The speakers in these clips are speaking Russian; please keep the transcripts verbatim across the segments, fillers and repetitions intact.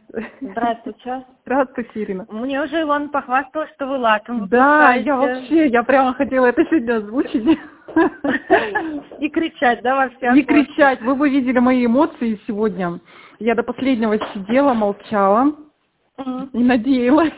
Здравствуйте. Здравствуйте, Ирина. Мне уже Иван похвастал, что вы латом Да, выпускаете. я вообще, я прямо хотела это сегодня озвучить. И кричать, да, во все Не окошки. кричать. Вы бы видели мои эмоции сегодня. Я до последнего сидела, молчала и надеялась.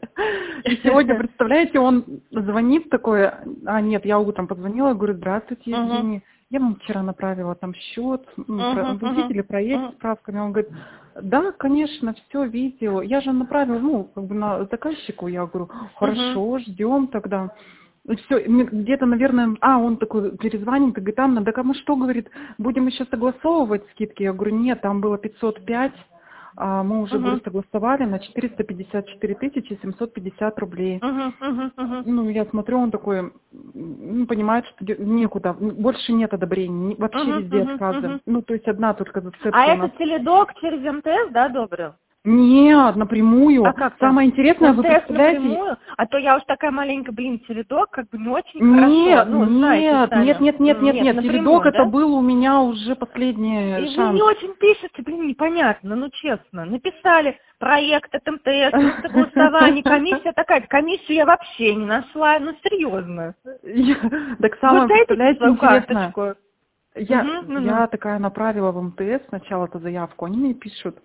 И сегодня, представляете, он звонит такой, а нет, я утром позвонила, говорю, здравствуйте, Евгений. Я вам вчера направила там счет, вы видели проект с справками? Он говорит, да, конечно, все видел. Я же направила, ну, как бы на заказчику, я говорю, хорошо, ждем тогда. Все, где-то, наверное, а, он такой перезвонит, говорит, Анна, да мы что, говорит, будем еще согласовывать скидки? Я говорю, нет, там было пятьсот пять, а мы уже, uh-huh. говорю, согласовали на четыреста пятьдесят четыре тысячи семьсот пятьдесят рублей. Uh-huh, uh-huh, uh-huh. Ну, я смотрю, он такой, ну, понимает, что некуда, больше нет одобрений, вообще uh-huh, везде uh-huh, отказы. Uh-huh. Ну, то есть одна только зацепка. А это теледок через эм тэ эс, да, одобрил? Нет, напрямую. А как Самое интересное, вы представляете... Напрямую? А то я уж такая маленькая, блин, теледок, как бы не очень нет, хорошо. Ну, нет, знаете, нет, нет, нет, нет, нет, теледок, да? Это был у меня уже последний И шанс. вы не очень пишете, блин, непонятно, ну честно. Написали проект от эм тэ эс, согласование, комиссия такая. Комиссию я вообще не нашла, ну серьезно. Так самое, представляете, интересное. Я, угу, я угу. такая направила в эм тэ эс сначала эту заявку, они мне пишут,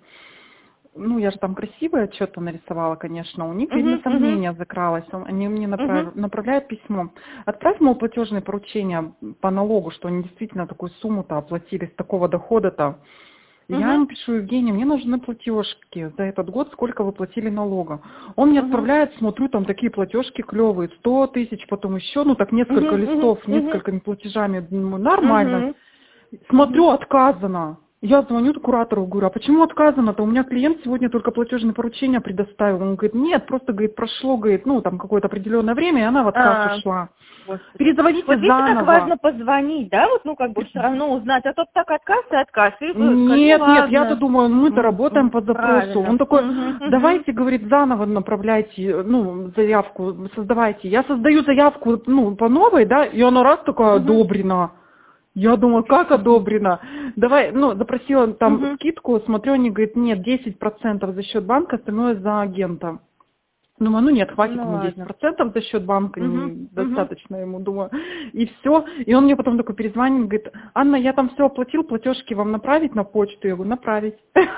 ну, я же там красивое что-то нарисовала, конечно, у них, видно, uh-huh, сомнение uh-huh. закралось, они мне направ... uh-huh. направляют письмо. Отправь, мол, платежные поручения по налогу, что они действительно такую сумму-то оплатили с такого дохода-то. Uh-huh. Я им пишу, Евгений, мне нужны платежки за этот год, сколько вы платили налога. Он мне uh-huh. отправляет, смотрю, там такие платежки клевые, сто тысяч, потом еще, ну, так несколько uh-huh, листов, uh-huh. несколькими платежами, ну, нормально. Uh-huh. Смотрю, uh-huh. отказано. Я звоню куратору, говорю, а почему отказано-то? У меня клиент сегодня только платежное поручение предоставил. Он говорит, нет, просто, говорит, прошло, говорит, ну, там какое-то определенное время, и она в отказ А, ушла. Господи. Перезвоните вот видите, заново. как важно позвонить, да, вот, ну, как бы все равно узнать, а тот так отказ и отказ. И вы, нет, скажи, нет, я-то думаю, мы-то работаем по запросу. Правильно. Он такой, угу, давайте, угу. говорит, заново направляйте, ну, заявку, создавайте. Я создаю заявку, ну, по новой, да, и она раз такая угу. одобрена. Я думала, как одобрено? Давай, ну, запросила там uh-huh. скидку, смотрю, они говорят, нет, десять процентов за счет банка, остальное за агента. Думаю, ну нет, хватит ну, ему ладно. десять процентов за счет банка, uh-huh. не, достаточно uh-huh. ему, думаю. И все. И он мне потом такой перезвонит, говорит, Анна, я там все оплатил, платежки вам направить на почту? Я говорю, направить.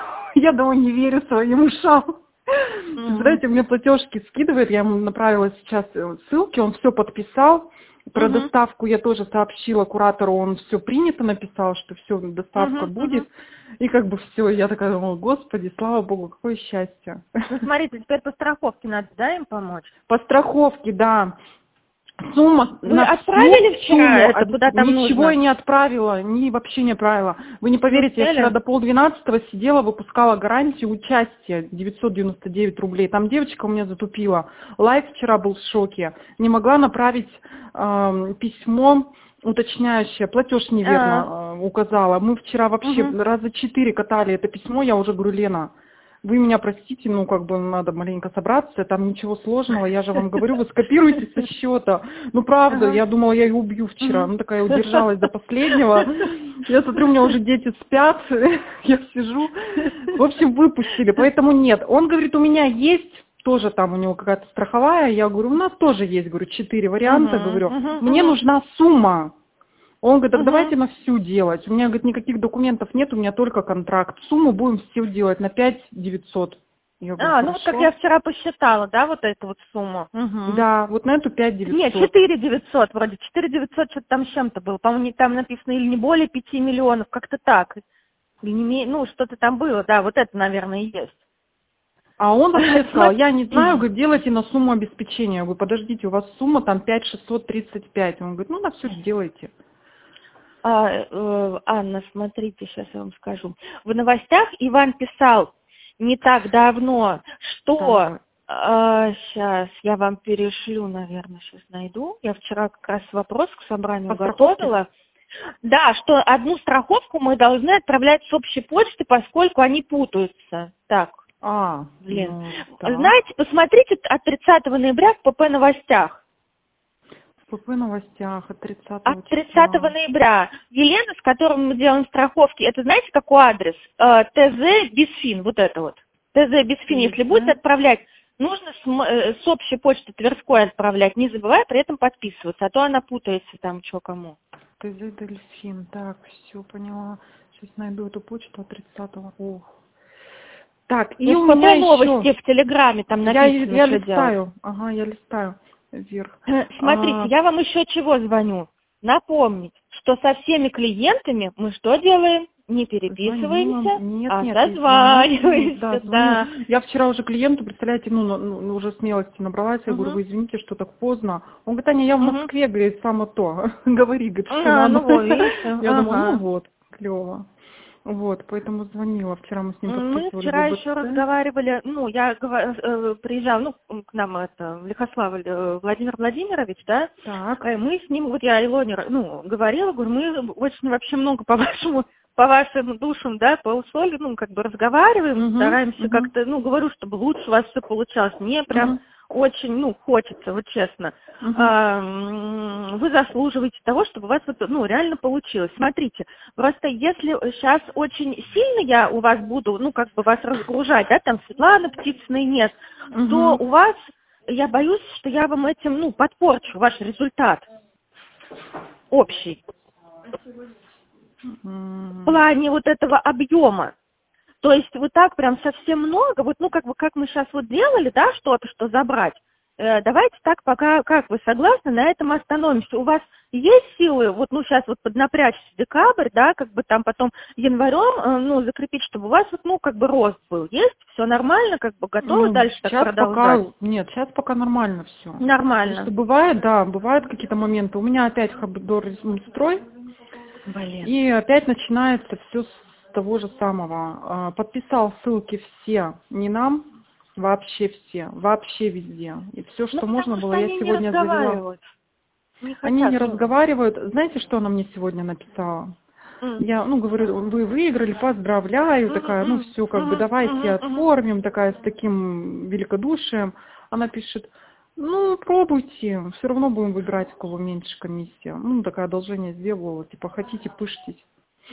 Я думаю, не верю своим ушам. Знаете, мне платежки скидывает, я ему направила сейчас ссылки, он все подписал. Про uh-huh. доставку я тоже сообщила куратору, он все принято, написал, что все, доставка uh-huh, будет. Uh-huh. И как бы все, я такая думала, господи, слава богу, какое счастье. Ну, смотрите, теперь по страховке надо, да, им помочь? По страховке, да. Сумма. Вы на отправили вчера сумму, это, куда там ничего нужно? я не отправила, ни вообще не отправила. Вы не поверите, ну, я вчера до полдвенадцатого сидела, выпускала гарантию участия девятьсот девяносто девять рублей. Там девочка у меня затупила. Лайк вчера был в шоке. Не могла направить э, письмо уточняющее, платеж неверно э, указала. Мы вчера вообще угу. раза четыре катали это письмо, я уже говорю, Лена, вы меня простите, ну, как бы надо маленько собраться, там ничего сложного, я же вам говорю, вы скопируйте со счета. Ну, правда, ага. я думала, я ее убью вчера, ну, такая удержалась до последнего. Я смотрю, у меня уже дети спят, я сижу. В общем, выпустили, поэтому нет. Он говорит, у меня есть, тоже там у него какая-то страховая, я говорю, у нас тоже есть, говорю, четыре варианта, uh-huh, говорю, uh-huh, мне uh-huh. нужна сумма. Он говорит, так uh-huh. давайте на всю делать. У меня, говорит, никаких документов нет, у меня только контракт. Сумму будем всю делать на пять девятьсот. Я говорю, а, ну вот как я вчера посчитала, да, вот эту вот сумму. Угу. Да, вот на эту пять девятьсот. Нет, четыре девятьсот вроде, четыре девятьсот что-то там с чем-то было. По-моему, там написано или не более пяти миллионов, как-то так. Или не, ну, что-то там было, да, вот это, наверное, и есть. А он вообще сказал, я не знаю, говорит, делайте на сумму обеспечения. Я говорю, подождите, у вас сумма там пять шестьсот тридцать пять. Он говорит, ну, на все сделайте. А, э, Анна, смотрите, сейчас я вам скажу. В новостях Иван писал не так давно, что... Э, сейчас я вам перешлю, наверное, сейчас найду. Я вчера как раз вопрос к собранию готовила. Да, что одну страховку мы должны отправлять с общей почты, поскольку они путаются. Так, а, блин. Ну, знаете, посмотрите от тридцатого ноября в ПП новостях. В ПП новостях от тридцатого От тридцатого ноября. Елена, с которой мы делаем страховки, это знаете, какой адрес? ТЗ Бисфин, вот это вот. ТЗ без фи. Если будете отправлять, нужно с, с общей почты Тверской отправлять, не забывая при этом подписываться, а то она путается там, что кому. ТЗ Дельфин, так, все, поняла. Сейчас найду эту почту от тридцатого. Ох. Так, и ну, у меня новости еще... в Телеграме, там написано, я, я что листаю, делать. ага, я листаю вверх. Смотрите, а... я вам еще чего звоню. Напомнить, что со всеми клиентами мы что делаем? Не переписываемся, нет, а нет, созваниваемся. Да, да. Я вчера уже клиенту, представляете, ну, ну уже смелости набралась, я угу. говорю, вы извините, что так поздно. Он говорит, Аня, я в Москве, угу. говорит, само то. Говори, говорит, что а, надо. Ну, вот, видите? Я ага. думаю, ну вот, клево. Вот, поэтому звонила. Вчера мы с ним подписывали. Мы вчера еще разговаривали, ну, я э, приезжал, ну, к нам это, Лихослав Владимир Владимирович, да, так. мы с ним, вот я Илоне, ну, говорила, говорю, мы очень вообще много по вашему, по вашим душам, да, по условию, ну, как бы разговариваем, угу, стараемся угу. как-то, ну, говорю, чтобы лучше у вас все получалось. Мне прям... Угу. Очень, ну, хочется, вот честно. Uh-huh. А, вы заслуживаете того, чтобы у вас вот, ну, реально получилось. Смотрите, просто если сейчас очень сильно я у вас буду, ну, как бы вас разгружать, да, там Светлана Птицыной нет, uh-huh. то у вас, я боюсь, что я вам этим, ну, подпорчу ваш результат общий. Uh-huh. В плане вот этого объема. То есть вот так прям совсем много, вот ну как бы как мы сейчас вот делали, да, что-то, что забрать, э, давайте так пока, как вы согласны, на этом остановимся. У вас есть силы, вот ну сейчас вот поднапрячься декабрь, да, как бы там потом январем, э, ну закрепить, чтобы у вас вот ну как бы рост был, есть, все нормально, как бы готовы ну, дальше так продолжать? Пока, нет, сейчас пока нормально все. Нормально. Потому что бывает, да, бывают какие-то моменты, у меня опять Хабдор строй, Блин. И опять начинается все с того же самого. Подписал ссылки все, не нам, вообще все, вообще везде. И все, что ну, можно было, я сегодня не завела. Не они не ну. разговаривают. Знаете, что она мне сегодня написала? Mm. Я, ну, говорю, вы выиграли, поздравляю, mm-hmm. такая, ну, все, как mm-hmm. бы, давайте mm-hmm. отформим, такая, с таким великодушием. Она пишет, ну, пробуйте, все равно будем выбирать, у кого меньше комиссия. Ну, такое одолжение сделала, типа, хотите, пыштить.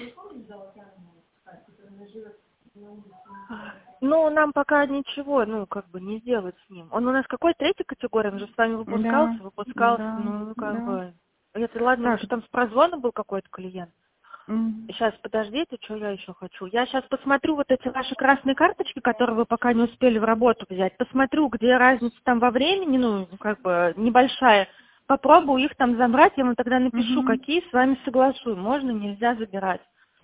Ну, нам пока ничего, ну, как бы не сделать с ним. Он у нас какой третьей категории? Он же с вами выпускался, да, выпускался, да, ну, как да. бы. Это ладно, так. Что там с прозвона был какой-то клиент. Mm. Сейчас, подождите, что я еще хочу. Я сейчас посмотрю вот эти ваши красные карточки, которые вы пока не успели в работу взять. Посмотрю, где разница там во времени, ну, как бы небольшая. Попробую их там забрать, я вам тогда напишу, mm-hmm. какие с вами согласую. Можно, нельзя забирать.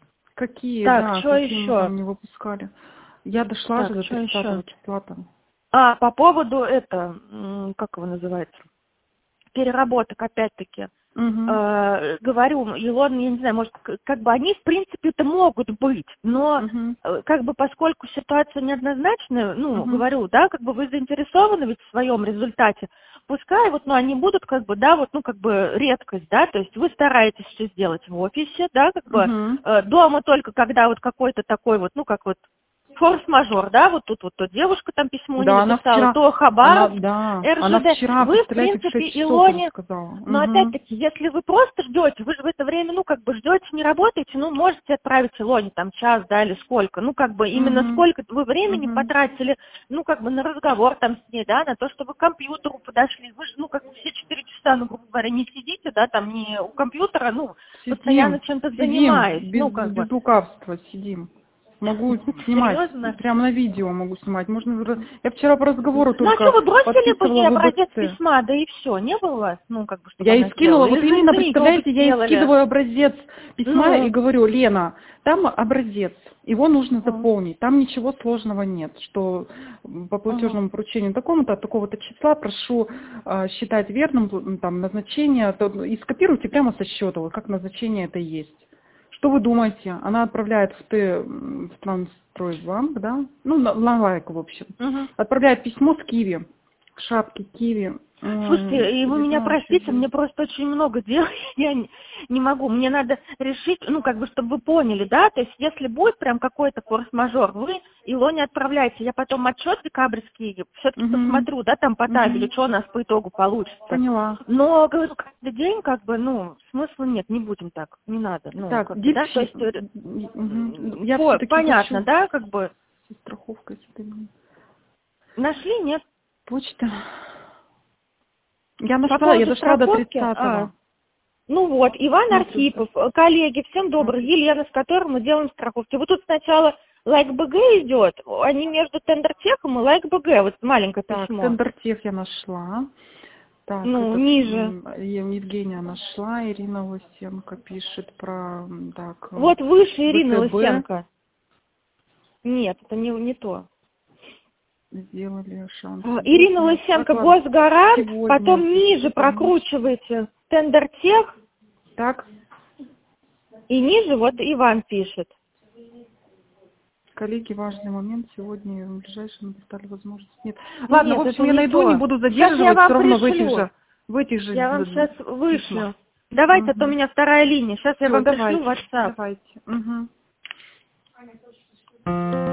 Какие, так, да, что какие еще? мы там не выпускали. Я дошла так, же до тридцатого числа там. А, по поводу это, как его называется, переработок, опять-таки. Угу. Э, говорю, Илон, я не знаю, может, как бы они, в принципе, это могут быть, но угу. как бы поскольку ситуация неоднозначная, ну, угу. говорю, да, как бы вы заинтересованы ведь в своем результате, пускай вот, ну, они будут как бы, да, вот, ну, как бы редкость, да, то есть вы стараетесь все сделать в офисе, да, как бы угу. э, дома только когда вот какой-то такой вот, ну, как вот форс-мажор, да, вот тут вот то девушка там письмо да, не написала, вчера, то Хабаров, она, да, эр жэ дэ. Она вчера, вы, в принципе, Илоне, но угу. опять-таки, если вы просто ждете, вы же в это время, ну, как бы ждете, не работаете, ну, можете отправить Илоне там час, да, или сколько, ну, как бы именно угу. сколько вы времени угу. потратили, ну, как бы на разговор там с ней, да, на то, чтобы к компьютеру подошли, вы же, ну, как бы все четыре часа, ну, грубо говоря, не сидите, да, там, не у компьютера, ну, сидим, постоянно чем-то занимаясь. Без, ну, как без бы. лукавства сидим. Могу снимать, серьезно? Прямо на видео могу снимать. Можно. Я вчера по разговору ну, только а что, вы бросили бы ей образец вэ бэ цэ. Письма, да и все, не было у вас? Ну, как бы, чтобы я она ей скинула, сделала. вот Или именно, вы представляете, я ей скидываю образец письма ну. и говорю, Лена, там образец, его нужно uh-huh. заполнить, там ничего сложного нет, что по платежному uh-huh. поручению такому-то, от такого-то числа прошу э, считать верным там назначение, то, и скопируйте прямо со счета, вот как назначение это есть. Что вы думаете? Она отправляет в, Т, в Трансстройбанк, да? Ну, на, на лайку, в общем. Угу. Отправляет письмо с Киви, к шапке Киви. Слушайте, и вы меня простите, мне просто очень много дел, я не, не могу. Мне надо решить, ну, как бы, чтобы вы поняли, да, то есть, если будет прям какой-то форс-мажор, вы Илоне отправляете, я потом отчет декабрьский все-таки угу. посмотрю, да, там по табелю, угу. что у нас по итогу получится. Поняла. Но, говорю, каждый день, как бы, ну, смысла нет, не будем так, не надо. Ну, так, как бы, да, то есть, угу. я по, понятно, хочу... да, как бы. страховка, если ты... Нашли, нет? Почта. Я По нашла, поводу я дошла до страховки? тридцатого. А, ну вот, Иван Ну, Архипов, коллеги, всем добрый, Елена, с которым мы делаем страховки. Вот тут сначала Лайк.БГ идет, они между Тендертехом и Лайк.БГ, вот маленькое Так, письмо. Тендертех я нашла. Так, Ну, это, ниже. м, Евгения нашла, Ирина Лысенко пишет про, м, так, э, Вот выше Ирина ВТБ. Лысенко. Нет, это не, не то. Сделали шанс. А, Ирина Лысенко, Госгарант, Сегодня. потом ниже прокручиваете Тендертех, Так, и ниже вот Иван пишет. коллеги, важный момент. Сегодня в ближайшем предоставили возможность. Нет. Ладно, Нет, в общем, это я не найду, то. не буду Сейчас я задерживать, вам все равно в этих пришлю. же, в этих же Я вам з- сейчас письмах. вышлю. Давайте, а то у Мгм. меня вторая линия. Сейчас я Всё, вам пришлю давайте, в WhatsApp. давайте. Мгм.